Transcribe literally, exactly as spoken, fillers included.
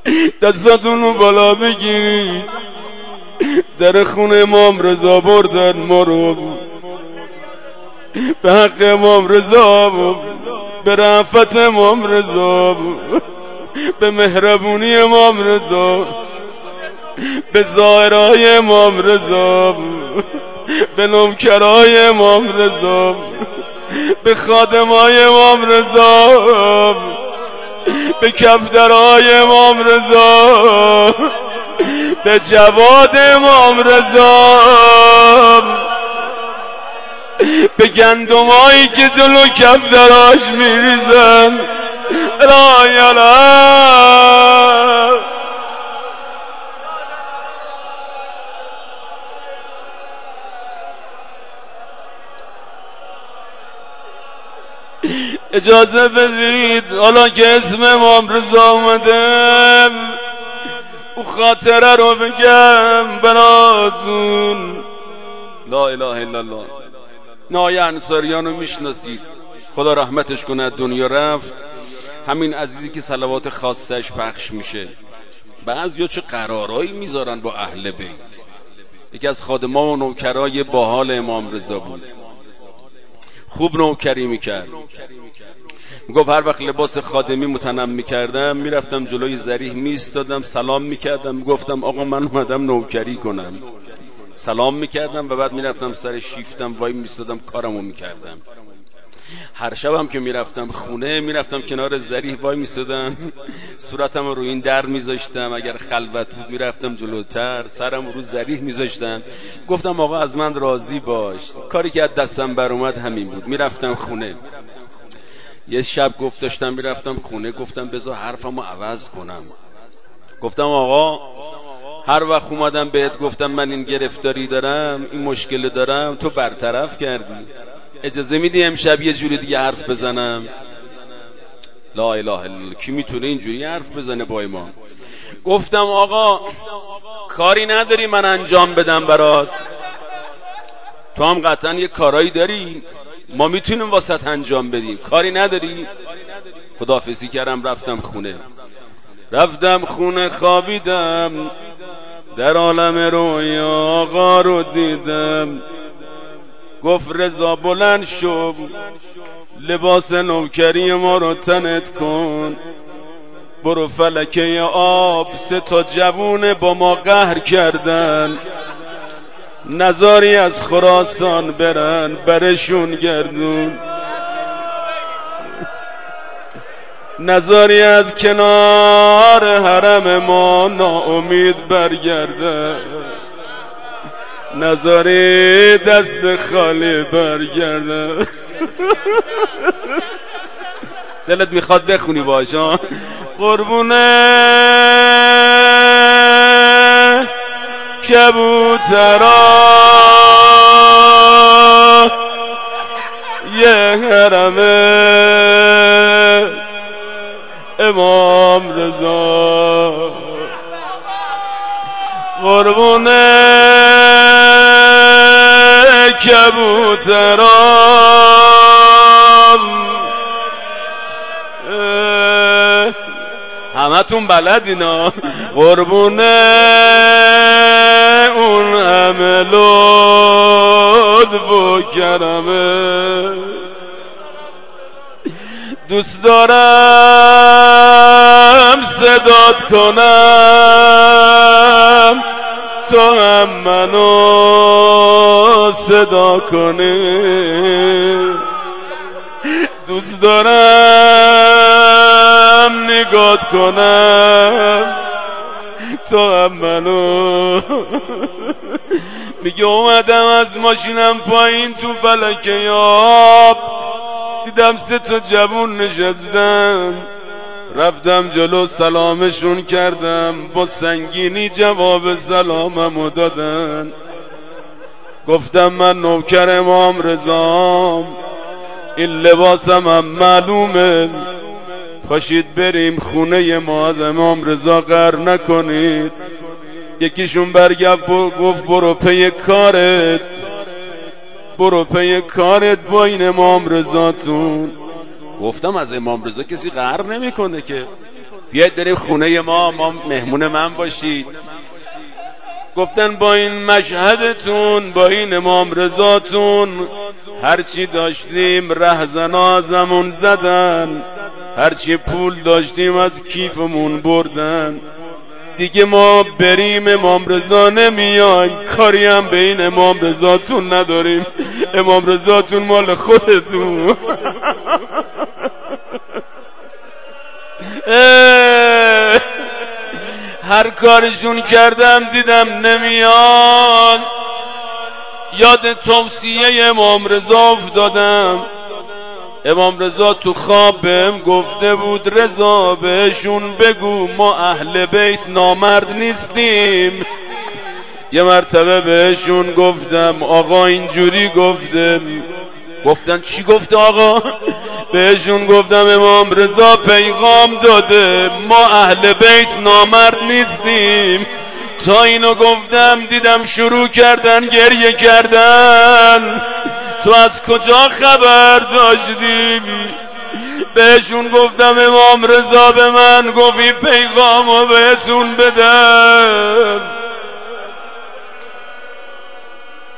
دستاتونو بالا بگیرید. در خونه امام رضا بردن ما رو، به حق امام رضا، به رأفت امام رضا، به مهربونی امام رضا، به زائرای امام رضا، به نوکرای امام رضا، به خادمای امام رضا، به کفدرای امام رضا، به جواد امام رضا، به گندمایی که جلو کفدراش میریزن. لا یلا اجازه بدید حالا که اسم امام رضا اومده او خاطره رو بگم براتون. لا اله الا الله. نایه انصاریان رو میشناسید، خدا رحمتش کنه، دنیا رفت. همین عزیزی که صلوات خاصش پخش میشه، بعضیا چه قرارایی میذارن با اهل بیت. یکی از خادما و نوکرای باحال امام رضا بود، خوب نوکری میکرد. گفت هر وقت لباس خادمی متنم میکردم میرفتم جلوی ذریح میستادم، سلام میکردم، گفتم آقا من اومدم نوکری کنم. سلام میکردم و بعد میرفتم سر شیفتم وای میستادم کارمو میکردم. هر شبم که میرفتم خونه میرفتم کنار ذریح وای میستادم، صورتم رو این در میذاشتم، اگر خلوت بود میرفتم جلوتر، سرم رو ذریح میذاشتم. گفتم آقا از من راضی باش. کاری که از دستم بر اومد همین بود. میرفتم خونه. یه شب گفت داشتم میرفتم خونه، گفتم بذار حرفمو عوض کنم. گفتم آقا هر وقت اومدم بهت گفتم من این گرفتاری دارم، این مشکل دارم، تو برطرف کردی. اجازه میدی امشب یه جوری دیگه حرف بزنم؟ لا اله الا الله. کی میتونه اینجوری حرف بزنه با امام؟ گفتم آقا کاری نداری من انجام بدم برات؟ تو هم قطعا یه کارایی داری، ما میتونیم واسط انجام بدیم، کاری نداری؟ خداحافظی کردم رفتم خونه. رفتم خونه خوابیدم، در عالم رویا آقا رو دیدم. گفت رضا بلند شو، لباس نوکری ما رو تنت کن، برو فلکه آب، سه تا جوون با ما قهر کردن، نزاری از خراسان برن برشون گردون، نزاری از کنار حرم ما ناامید برگرده، نزاری دست خالی برگرده. دلت میخواد بخونی باشا؟ قربونه کبوترا یه حرمه امام رضا، قربونه کبوترا همتون بلدینا، قربونه اون همه لطف و کرمه، دوست دارم صدات کنم تو هم منو صدا کنی، دوست دارم نگات کنم تو هم منو. میگه اومدم از ماشینم پایین تو فلکه آب، دیدم سه تا جوون نشستن، رفتم جلو سلامشون کردم، با سنگینی جواب سلاممو دادن. گفتم من نوکر امام رضام، این لباسم هم معلومه، پاشید بریم خونه ما، از امام رضا قهر نکنید. یکیشون برگفت گفت برو پی کارت، برو پی کارت با این امام رضاتون. گفتم از امام رضا کسی قهر نمیکنه که، بیاید بریم خونه ما، ما مهمون من باشید. گفتن با این مشهدتون، با این امام رضاتون، هرچی داشتیم رهزنازمون زدن، هرچی پول داشتیم از کیفمون بردن، دیگه ما بریم امام رضا نمیایم، کاری هم به این امام رضاتون نداریم، امام رضاتون مال خودتون. هر کارشون کردم دیدم نمیان، یاد توصیه امام رضا افتادم. امام رضا تو خواب بهم گفته بود رضا بهشون بگو ما اهل بیت نامرد نیستیم. یه مرتبه بهشون گفتم آقا اینجوری گفته. گفتن چی گفته آقا؟ بهشون گفتم امام رضا پیغام داده ما اهل بیت نامرد نیستیم. تا اینو گفتم دیدم شروع کردن گریه کردن. تو از کجا خبر داشتی؟ بهشون گفتم امام رضا به من گفت پیغامو بهتون بدم.